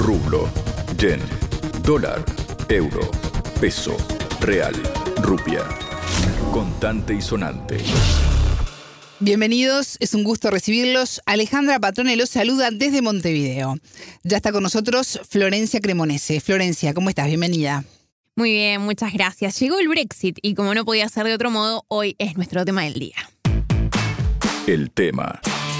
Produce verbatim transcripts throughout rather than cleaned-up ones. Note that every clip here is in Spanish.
rublo, yen, dólar, euro, peso, real, rupia. Contante y sonante. Bienvenidos, es un gusto recibirlos. Alejandra Patrone los saluda desde Montevideo. Ya está con nosotros Florencia Cremonese. Florencia, ¿cómo estás? Bienvenida. Muy bien, muchas gracias. Llegó el Brexit y como no podía ser de otro modo, hoy es nuestro tema del día. El tema.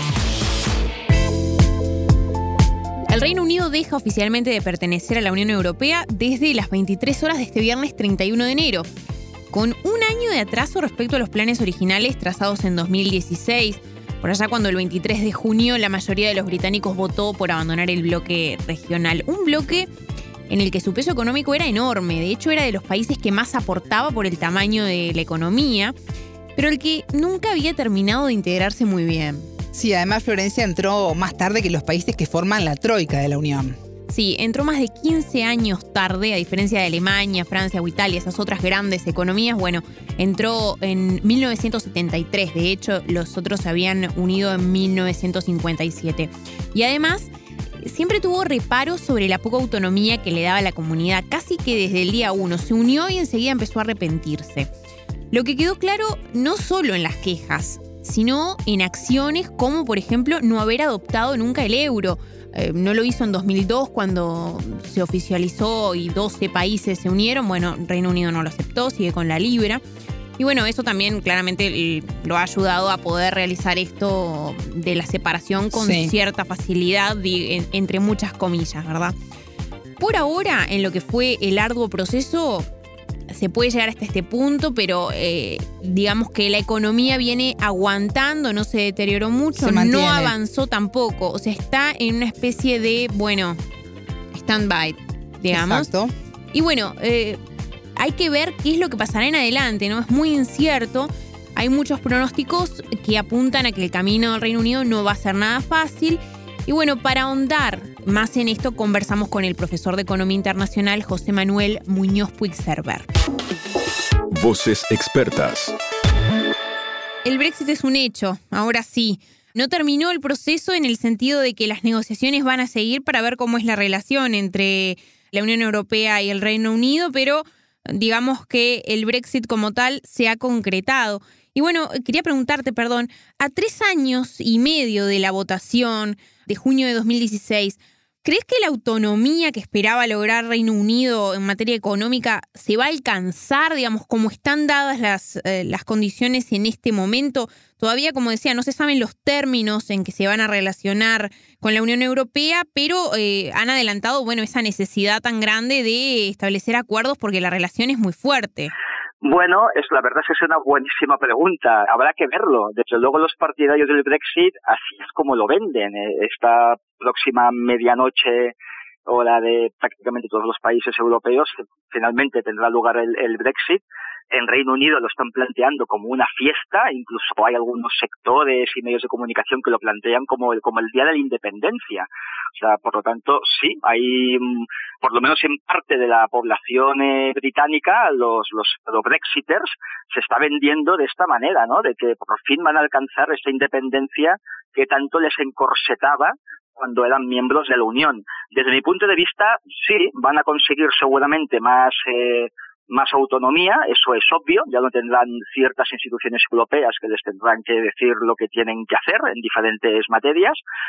El Reino Unido deja oficialmente de pertenecer a la Unión Europea desde las veintitrés horas de este viernes treinta y uno de enero, con un año de atraso respecto a los planes originales trazados en dos mil dieciséis, por allá cuando el veintitrés de junio la mayoría de los británicos votó por abandonar el bloque regional. Un bloque en el que su peso económico era enorme, de hecho era de los países que más aportaba por el tamaño de la economía, pero el que nunca había terminado de integrarse muy bien. Sí, además Florencia entró más tarde que los países que forman la troika de la Unión. Sí, entró más de quince años tarde, a diferencia de Alemania, Francia o Italia, esas otras grandes economías. Bueno, entró en mil novecientos setenta y tres, de hecho los otros se habían unido en mil novecientos cincuenta y siete. Y además, siempre tuvo reparos sobre la poca autonomía que le daba la comunidad, casi que desde el día uno. Se unió y enseguida empezó a arrepentirse. Lo que quedó claro no solo en las quejas, sino en acciones como, por ejemplo, no haber adoptado nunca el euro. Eh, no lo hizo en dos mil dos cuando se oficializó y doce países se unieron. Bueno, Reino Unido no lo aceptó, sigue con la libra. Y bueno, eso también claramente lo ha ayudado a poder realizar esto de la separación con sí. cierta facilidad, de, entre muchas comillas, ¿verdad? Por ahora, en lo que fue el arduo proceso, se puede llegar hasta este punto, pero eh, digamos que la economía viene aguantando, no se deterioró mucho, no avanzó tampoco. O sea, está en una especie de, bueno, stand-by, digamos. Exacto. Y bueno, eh, hay que ver qué es lo que pasará en adelante, ¿no? Es muy incierto. Hay muchos pronósticos que apuntan a que el camino del Reino Unido no va a ser nada fácil. Y bueno, para ahondar más en esto, conversamos con el profesor de Economía Internacional, José Manuel Muñoz Puigcerver. Voces expertas. El Brexit es un hecho, ahora sí. No terminó el proceso en el sentido de que las negociaciones van a seguir para ver cómo es la relación entre la Unión Europea y el Reino Unido, pero digamos que el Brexit como tal se ha concretado. Y bueno, quería preguntarte, perdón, a tres años y medio de la votación de junio de dos mil dieciséis, ¿crees que la autonomía que esperaba lograr Reino Unido en materia económica se va a alcanzar, digamos, como están dadas las, eh, las condiciones en este momento? Todavía, como decía, no se saben los términos en que se van a relacionar con la Unión Europea, pero eh, han adelantado, bueno, esa necesidad tan grande de establecer acuerdos porque la relación es muy fuerte. Bueno, es la verdad es que es una buenísima pregunta. Habrá que verlo. Desde luego los partidarios del Brexit así es como lo venden. Esta próxima medianoche, hora de prácticamente todos los países europeos, finalmente tendrá lugar el, el Brexit. En Reino Unido lo están planteando como una fiesta, incluso hay algunos sectores y medios de comunicación que lo plantean como el, como el Día de la Independencia. O sea, por lo tanto, sí, hay, por lo menos en parte de la población eh, británica, los, los, los Brexiters se está vendiendo de esta manera, ¿no? De que por fin van a alcanzar esta independencia que tanto les encorsetaba cuando eran miembros de la Unión. Desde mi punto de vista, sí, van a conseguir seguramente más eh, más autonomía, eso es obvio, ya no tendrán ciertas instituciones europeas que les tendrán que decir lo que tienen que hacer en diferentes materias.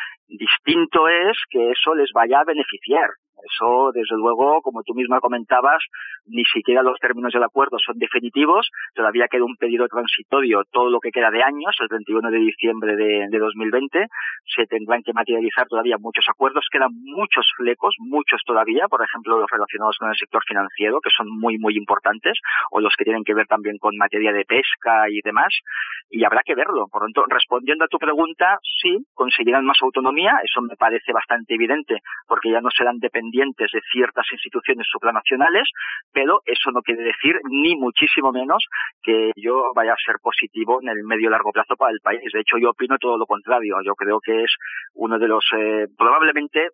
Distinto es que eso les vaya a beneficiar. Eso, desde luego, como tú misma comentabas, ni siquiera los términos del acuerdo son definitivos. Todavía queda un periodo transitorio, todo lo que queda de años, el treinta y uno de diciembre de, de dos mil veinte. Se tendrán que materializar todavía muchos acuerdos. Quedan muchos flecos, muchos todavía, por ejemplo, los relacionados con el sector financiero, que son muy, muy importantes, o los que tienen que ver también con materia de pesca y demás. Y habrá que verlo. Por lo tanto, respondiendo a tu pregunta, sí, conseguirán más autonomía. Eso me parece bastante evidente, porque ya no serán dependientes de ciertas instituciones supranacionales, pero eso no quiere decir, ni muchísimo menos, que ello vaya a ser positivo en el medio y largo plazo para el país. De hecho, yo opino todo lo contrario. Yo creo que es uno de los, eh, probablemente,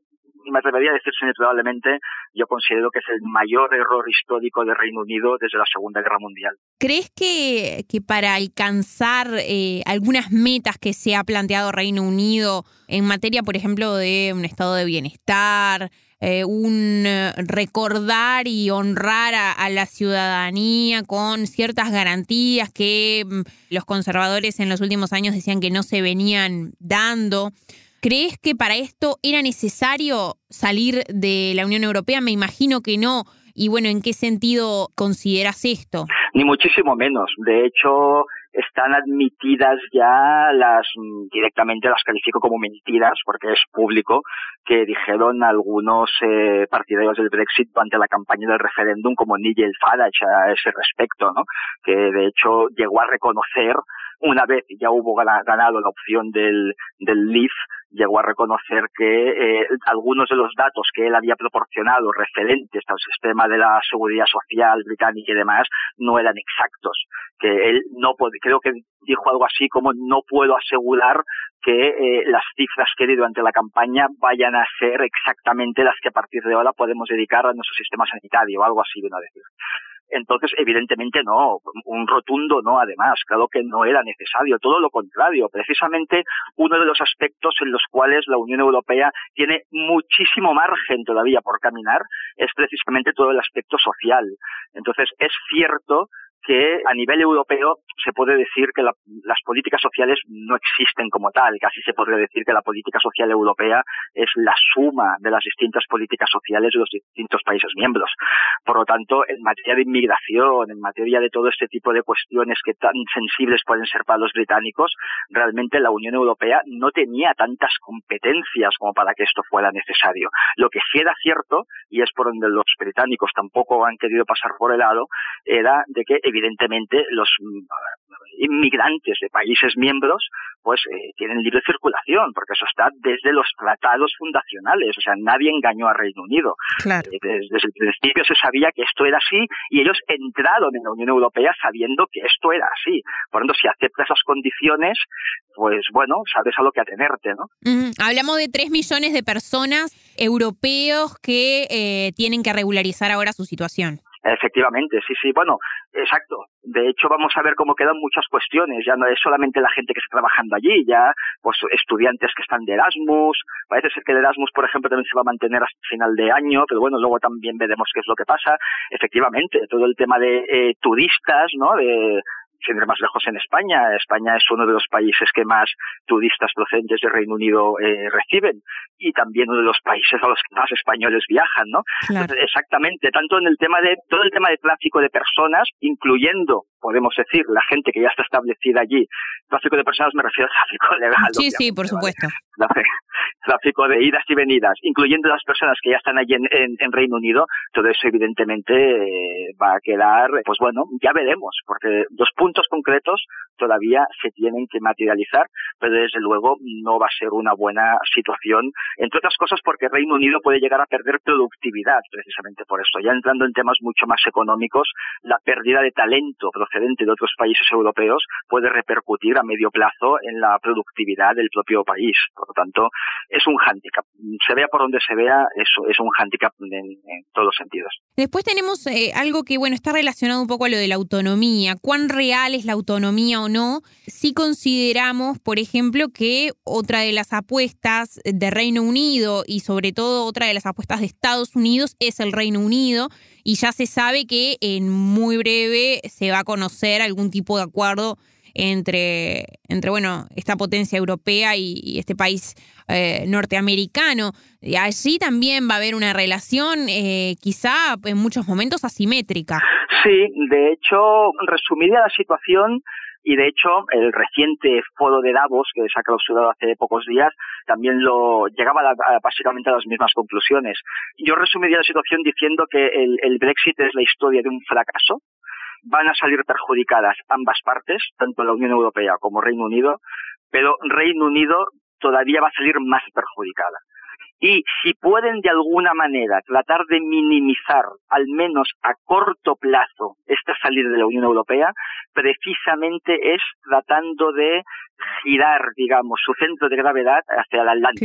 me atrevería a decir sin probablemente, yo considero que es el mayor error histórico del Reino Unido desde la Segunda Guerra Mundial. ¿Crees que, que para alcanzar eh, algunas metas que se ha planteado Reino Unido en materia, por ejemplo, de un estado de bienestar, eh, un recordar y honrar a, a la ciudadanía con ciertas garantías que mm, los conservadores en los últimos años decían que no se venían dando? ¿Crees que para esto era necesario salir de la Unión Europea? Me imagino que no. Y bueno, ¿en qué sentido consideras esto? Ni muchísimo menos. De hecho, están admitidas ya las, directamente las califico como mentiras, porque es público, que dijeron algunos eh, partidarios del Brexit durante la campaña del referéndum, como Nigel Farage a ese respecto, ¿no? Que de hecho llegó a reconocer, una vez ya hubo ganado la opción del, del Leave, llegó a reconocer que eh, algunos de los datos que él había proporcionado referentes al sistema de la seguridad social británica y demás no eran exactos, que él no pod- creo que dijo algo así como no puedo asegurar que eh, las cifras que di durante la campaña vayan a ser exactamente las que a partir de ahora podemos dedicar a nuestro sistema sanitario o algo así, vino a decir. Entonces, evidentemente no, un rotundo no, además, claro que no era necesario, todo lo contrario. Precisamente uno de los aspectos en los cuales la Unión Europea tiene muchísimo margen todavía por caminar es precisamente todo el aspecto social. Entonces, es cierto que a nivel europeo se puede decir que la, las políticas sociales no existen como tal. Casi se podría decir que la política social europea es la suma de las distintas políticas sociales de los distintos países miembros. Por lo tanto, en materia de inmigración, en materia de todo este tipo de cuestiones que tan sensibles pueden ser para los británicos, realmente la Unión Europea no tenía tantas competencias como para que esto fuera necesario. Lo que sí era cierto, y es por donde los británicos tampoco han querido pasar por el lado, era de que evidentemente los inmigrantes de países miembros pues eh, tienen libre circulación, porque eso está desde los tratados fundacionales, o sea, nadie engañó a Reino Unido. Claro. Eh, desde, desde el principio se sabía que esto era así y ellos entraron en la Unión Europea sabiendo que esto era así. Por lo tanto, si aceptas esas condiciones, pues bueno, sabes a lo que atenerte, ¿no? Mm, hablamos de tres millones de personas europeos que eh, tienen que regularizar ahora su situación. Efectivamente, sí, sí, bueno, exacto. De hecho, vamos a ver cómo quedan muchas cuestiones. Ya no es solamente la gente que está trabajando allí, ya pues estudiantes que están de Erasmus. Parece ser que el Erasmus, por ejemplo, también se va a mantener hasta final de año, pero bueno, luego también veremos qué es lo que pasa. Efectivamente, todo el tema de eh, turistas, ¿no? De sin ir más lejos en España. España es uno de los países que más turistas procedentes del Reino Unido eh, reciben y también uno de los países a los que más españoles viajan, ¿no? Claro. Entonces, exactamente, tanto en el tema de todo el tema de tráfico de personas, incluyendo, podemos decir, la gente que ya está establecida allí. Tráfico de personas me refiero al tráfico legal. Sí, sí, por supuesto. ¿Vale? Tráfico de idas y venidas, incluyendo las personas que ya están allí en, en, en Reino Unido, todo eso evidentemente eh, va a quedar, pues bueno, ya veremos, porque los puntos concretos todavía se tienen que materializar, pero desde luego no va a ser una buena situación, entre otras cosas porque Reino Unido puede llegar a perder productividad precisamente por esto. Ya entrando en temas mucho más económicos, la pérdida de talento procedente de otros países europeos puede repercutir a medio plazo en la productividad del propio país. Por lo tanto, es un hándicap. Se vea por donde se vea, eso es un hándicap en, en todos los sentidos. Después tenemos eh, algo que, bueno, está relacionado un poco a lo de la autonomía. ¿Cuán real es la autonomía o no? Si consideramos, por ejemplo, que otra de las apuestas de Reino Unido y sobre todo otra de las apuestas de Estados Unidos es el Reino Unido y ya se sabe que en muy breve se va a conocer algún tipo de acuerdo entre, entre bueno, esta potencia europea y, y este país eh, norteamericano. Y allí también va a haber una relación eh, quizá en muchos momentos asimétrica. Sí, de hecho, resumiría la situación. Y de hecho, el reciente foro de Davos, que se ha clausurado hace pocos días, también lo llegaba a, a, básicamente a las mismas conclusiones. Yo resumiría la situación diciendo que el, el Brexit es la historia de un fracaso. Van a salir perjudicadas ambas partes, tanto la Unión Europea como Reino Unido, pero Reino Unido todavía va a salir más perjudicada. Y si pueden de alguna manera tratar de minimizar, al menos a corto plazo, esta salida de la Unión Europea, precisamente es tratando de girar, digamos, su centro de gravedad hacia el Atlántico. Claro.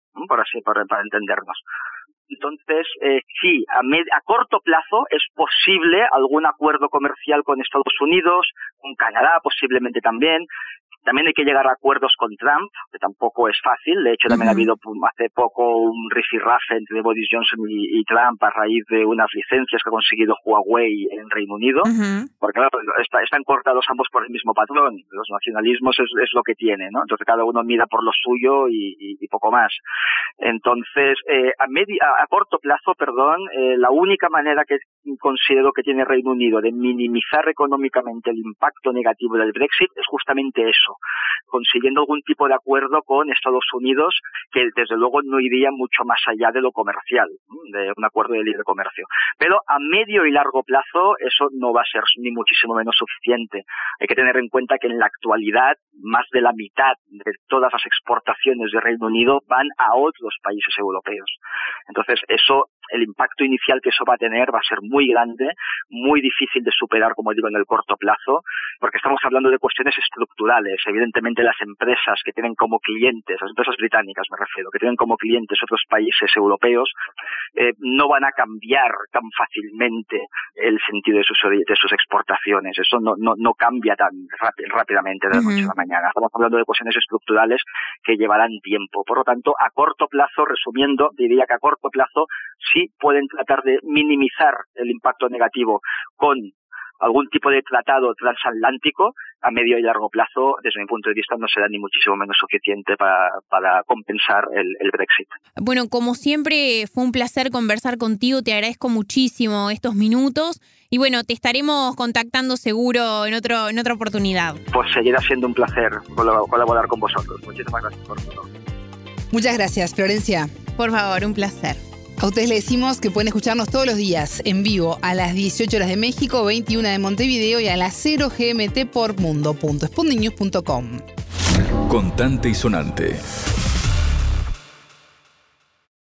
por así, para, para entendernos. Entonces, eh, sí, a, med- a corto plazo es posible algún acuerdo comercial con Estados Unidos, con Canadá posiblemente también. También hay que llegar a acuerdos con Trump, que tampoco es fácil. De hecho, también uh-huh. ha habido hace poco un rifirrafe entre Boris Johnson y, y Trump a raíz de unas licencias que ha conseguido Huawei en Reino Unido. Uh-huh. Porque claro, está, están cortados ambos por el mismo patrón. Los nacionalismos es, es lo que tiene, ¿no? Entonces cada uno mira por lo suyo y, y, y poco más. Entonces, eh, a, medio, a, a corto plazo, perdón, eh, la única manera que considero que tiene Reino Unido de minimizar económicamente el impacto negativo del Brexit es justamente eso, consiguiendo algún tipo de acuerdo con Estados Unidos que desde luego no iría mucho más allá de lo comercial, de un acuerdo de libre comercio. Pero a medio y largo plazo eso no va a ser ni muchísimo menos suficiente. Hay que tener en cuenta que en la actualidad más de la mitad de todas las exportaciones de Reino Unido van a otros países europeos. Entonces eso, el impacto inicial que eso va a tener va a ser muy grande, muy difícil de superar, como digo, en el corto plazo, porque estamos hablando de cuestiones estructurales. Evidentemente las empresas que tienen como clientes, las empresas británicas me refiero, que tienen como clientes otros países europeos, eh, no van a cambiar tan fácilmente el sentido de sus, de sus exportaciones. Eso no, no, no cambia tan rápid, rápidamente de la noche a la mañana. Estamos hablando de cuestiones estructurales que llevarán tiempo. Por lo tanto, a corto plazo, resumiendo, diría que a corto plazo sí pueden tratar de minimizar el impacto negativo con algún tipo de tratado transatlántico. A medio y largo plazo, desde mi punto de vista, no será ni muchísimo menos suficiente para, para compensar el, el Brexit. Bueno, como siempre, fue un placer conversar contigo. Te agradezco muchísimo estos minutos. Y bueno, te estaremos contactando seguro en otro en otra oportunidad. Pues seguirá siendo un placer colaborar con vosotros. Muchísimas gracias por todo. Muchas gracias, Florencia. Por favor, un placer. A ustedes les decimos que pueden escucharnos todos los días en vivo a las dieciocho horas de México, veintiuna de Montevideo y a las cero G M T por mundo punto sputnik news punto com. Contante y sonante.